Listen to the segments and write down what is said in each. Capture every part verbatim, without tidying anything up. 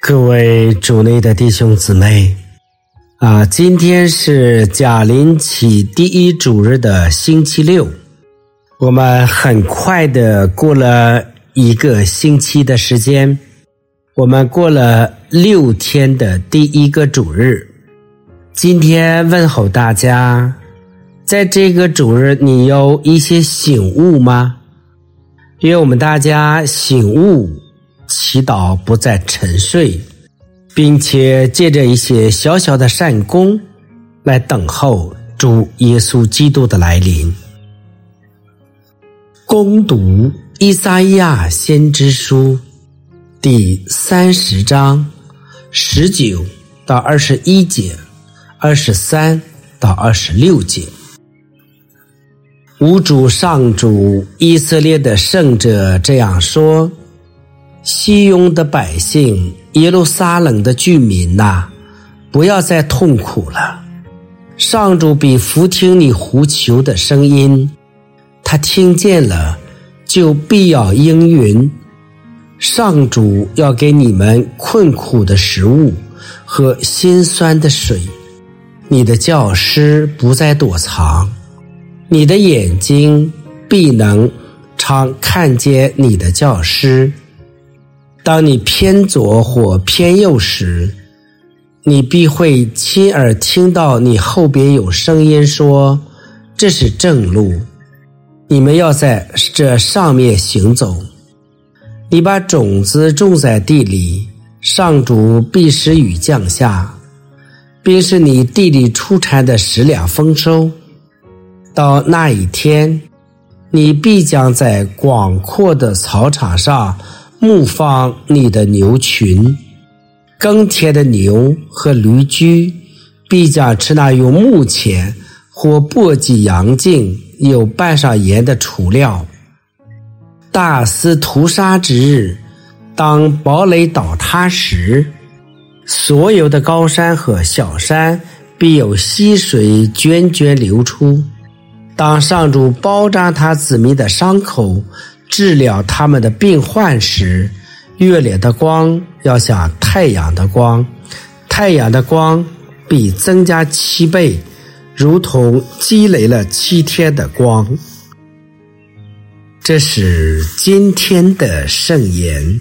各位主内的弟兄姊妹啊，今天是甲临期第一主日的星期六，我们很快的过了一个星期的时间，我们过了六天的第一个主日。今天问候大家，在这个主日你有一些醒悟吗？愿我们大家醒悟，祈祷不再沉睡，并且借着一些小小的善功来等候主耶稣基督的来临。攻读以赛亚先知书第三十章十九到二十一节，二十三到二十六节。吾主上主以色列的圣者这样说：西雍的百姓，耶路撒冷的居民哪，不要再痛苦了。上主必俯听你呼求的声音，他听见了，就必要应允。上主要给你们困苦的食物和辛酸的水，你的教师不再躲藏，你的眼睛必能常看见你的教师。当你偏左或偏右时，你必会亲耳听到你后边有声音说，这是正路，你们要在这上面行走。你把种子种在地里，上主必使雨降下，并使你地里出产的食粮丰收。到那一天，你必将在广阔的草场上牧放你的牛群，耕田的牛和驴驹必将吃那用木钱或簸箕羊茎有拌上盐的雏料。大肆屠杀之日，当堡垒倒塌时，所有的高山和小山必有溪水涓涓流出。当上主包扎他子民的伤口，治疗他们的病患时，月亮的光要像太阳的光，太阳的光必增加七倍，如同积累了七天的光。这是今天的圣言。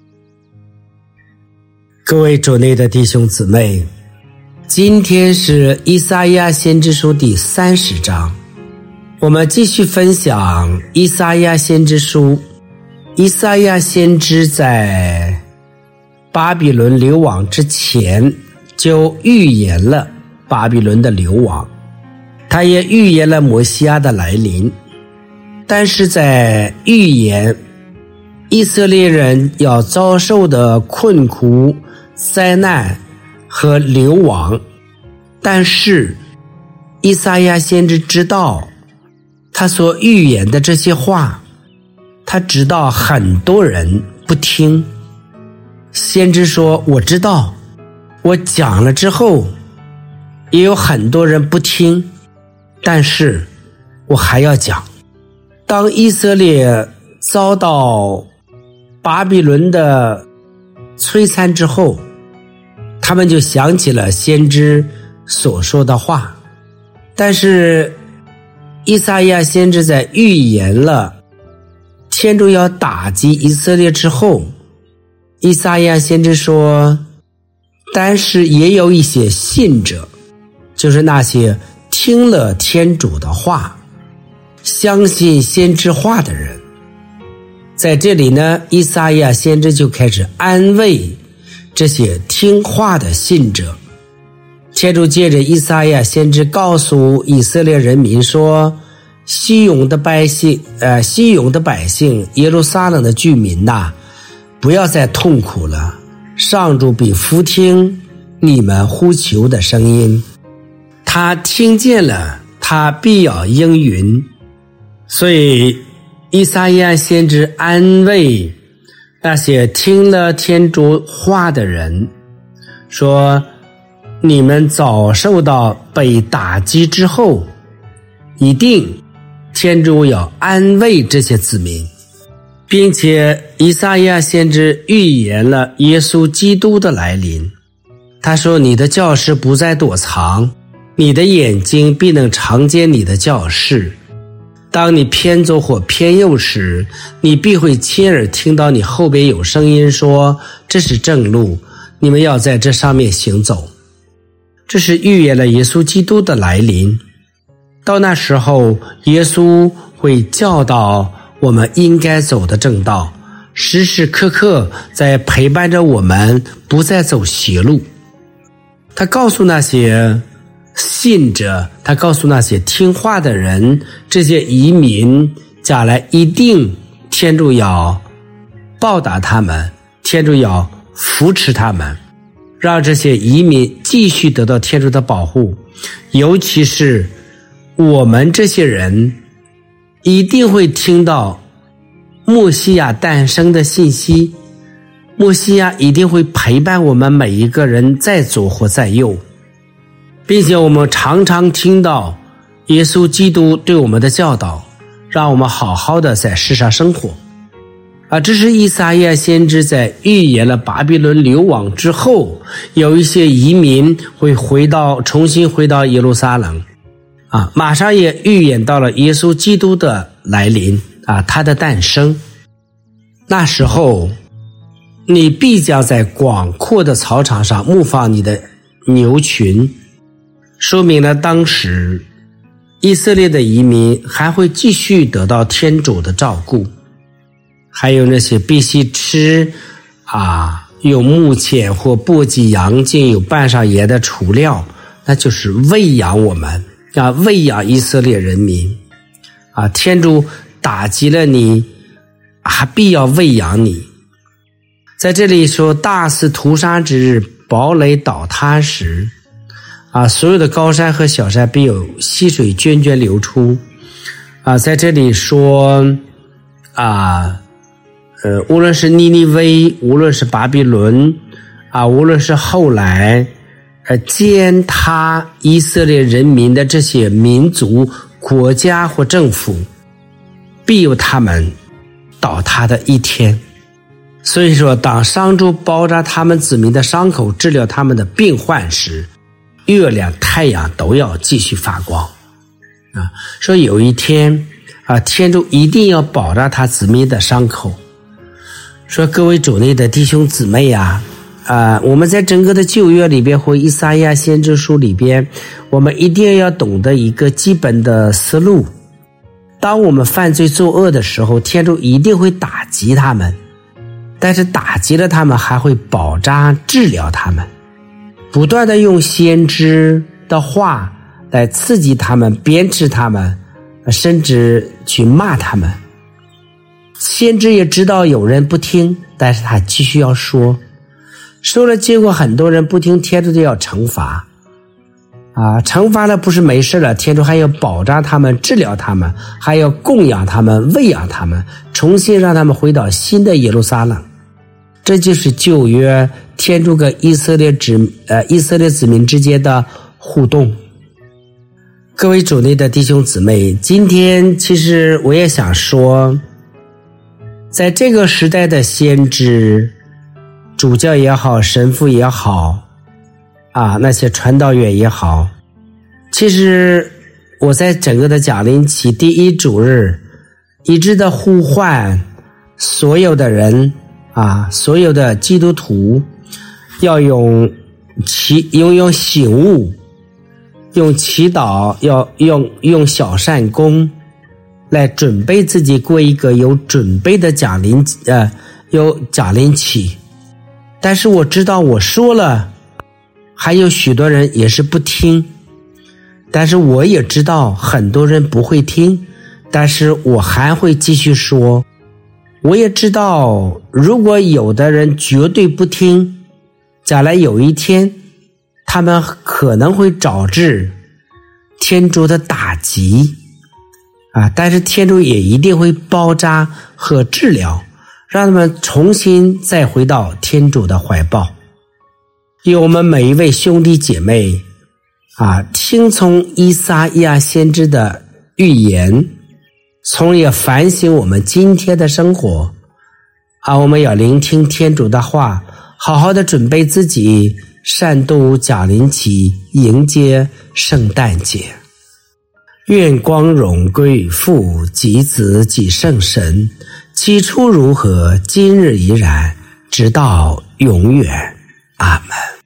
各位主内的弟兄姊妹，今天是以赛亚先知书第三十章，我们继续分享以赛亚先知书。以赛亚先知在巴比伦流亡之前就预言了巴比伦的流亡，他也预言了摩西亚的来临。但是在预言以色列人要遭受的困苦、灾难和流亡，但是以赛亚先知知道他所预言的这些话，他知道很多人不听。先知说，我知道，我讲了之后也有很多人不听，但是我还要讲。当以色列遭到巴比伦的摧残之后，他们就想起了先知所说的话。但是以赛亚先知在预言了天主要打击以色列之后，以赛亚先知说，但是也有一些信者，就是那些听了天主的话，相信先知话的人。在这里呢，以赛亚先知就开始安慰这些听话的信者。天主借着以赛亚先知告诉以色列人民说，西雍的百姓，呃，西雍的百姓，耶路撒冷的居民呐，不要再痛苦了。上主必俯听你们呼求的声音，他听见了，他必要应允。所以以赛亚先知安慰那些听了天主话的人，说，你们遭受到被打击之后，一定天主要安慰这些子民， 并且以赛亚先知预言了耶稣基督的来临。他说，你的教室不再躲藏，你的眼睛必能常见你的教室。当你偏左或偏右时，你必会亲耳听到你后边有声音说，这是正路，你们要在这上面行走。这是预言了耶稣基督的来临。到那时候，耶稣会教导我们应该走的正道，时时刻刻在陪伴着我们，不再走邪路。他告诉那些信者，他告诉那些听话的人，这些移民将来一定天主要报答他们，天主要扶持他们，让这些移民继续得到天主的保护。尤其是我们这些人一定会听到默西亚诞生的信息，默西亚一定会陪伴我们每一个人在左或在右，并且我们常常听到耶稣基督对我们的教导，让我们好好的在世上生活。啊，这是以赛亚先知在预言了巴比伦流亡之后，有一些移民会回到重新回到耶路撒冷。啊，马上也预言到了耶稣基督的来临，啊，他的诞生。那时候你必将在广阔的草场上牧放你的牛群，说明了当时以色列的移民还会继续得到天主的照顾。还有那些必须吃啊用木钱或簸箕羊精有拌上盐的雏料，那就是喂养我们啊，喂养以色列人民啊，天主打击了你，还必要喂养你。在这里说，大肆屠杀之日，堡垒倒塌时，啊，所有的高山和小山必有溪水涓涓流出。啊，在这里说，啊，呃，无论是尼尼微，无论是巴比伦，啊，无论是后来，呃，践踏以色列人民的这些民族、国家或政府，必有他们倒塌的一天。所以说，当上主包扎他们子民的伤口，治疗他们的病患时，月亮、太阳都要继续发光。啊，说有一天啊，天主一定要包扎他子民的伤口。说各位主内的弟兄姊妹啊，啊，我们在整个的旧约里边或以赛亚先知书里边，我们一定要懂得一个基本的思路。当我们犯罪作恶的时候，天主一定会打击他们，但是打击了他们还会包扎治疗他们，不断的用先知的话来刺激他们，鞭笞他们，甚至去骂他们。先知也知道有人不听，但是他继续要说，说了结果很多人不听，天主就要惩罚啊，惩罚了不是没事了，天主还要保障他们，治疗他们，还要供养他们，喂养他们，重新让他们回到新的耶路撒冷。这就是旧约天主跟以色列子呃以色列子民之间的互动。各位主内的弟兄姊妹，今天其实我也想说，在这个时代的先知、主教也好，神父也好，啊，那些传道员也好，其实我在整个的讲灵期第一主日一直的呼唤所有的人啊，所有的基督徒要用祈用用醒悟，用祈祷，要用用小善功来准备自己过一个有准备的讲灵呃有讲灵期。但是我知道我说了，还有许多人也是不听，但是我也知道很多人不会听，但是我还会继续说。我也知道如果有的人绝对不听，将来有一天他们可能会招致天主的打击啊，但是天主也一定会包扎和治疗，让他们重新再回到天主的怀抱。愿我们每一位兄弟姐妹啊，听从以赛亚先知的预言，从而也反省我们今天的生活啊，我们要聆听天主的话，好好的准备自己，善度降临期，迎接圣诞节。愿光荣归于父及子及圣神，起初如何，今日依然，直到永远。阿们。